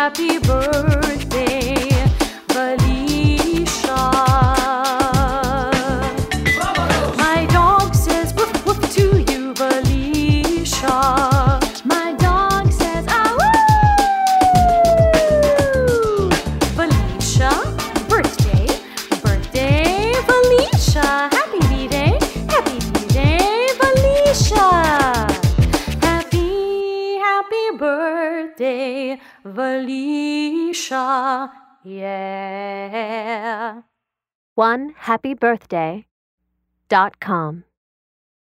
happy birthday, Felicia. My dog says woof woof to you, Felicia. My dog says ah woo. Felicia, birthday, birthday, Felicia. Happy B-Day, Felicia. Happy birthday, Felicia. Yeah. OneHappyBirthday.com